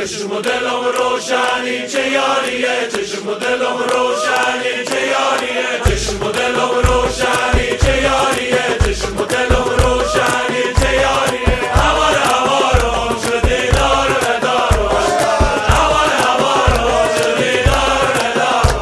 چشم و دلم روشنی چه یاریه، چشم و دلم روشنی چه یاریه، چشم و دلم روشنی چه یاریه، چشم و دلم روشنی چه یاریه. هوار هوارم شدی دار ندارم، هوار هوارم شدی دار ندارم.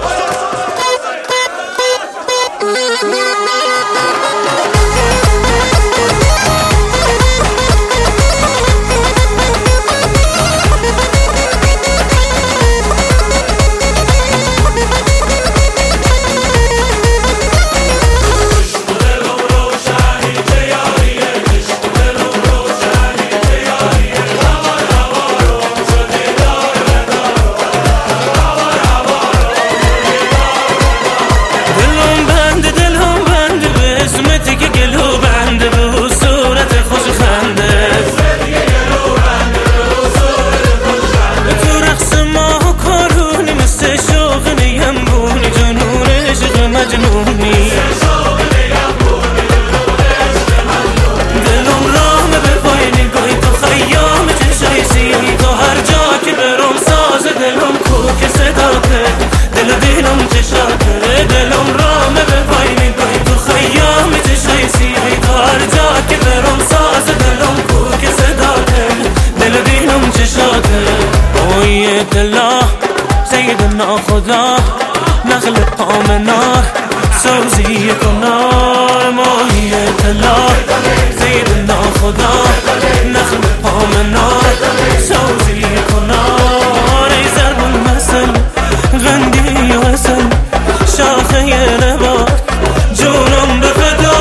سيدنا خدا نخلق قام نار سوزي کنار ماهیت الله سيدنا خدا نخلق قام نار سوزي کنار ای ضرب المثل غندی وصل شاخه نبات جونم به فدا.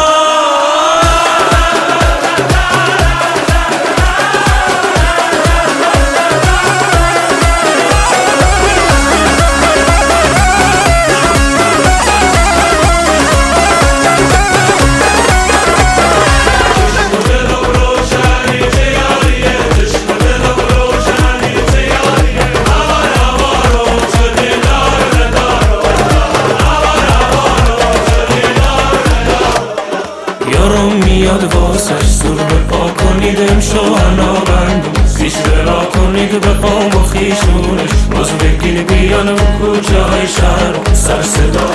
میاد واسش زور بپا کنید امشو هنا بندم پیش برا کنید بخوام و خیشونش باز بگین بیان و کوچه های شهر سر صدا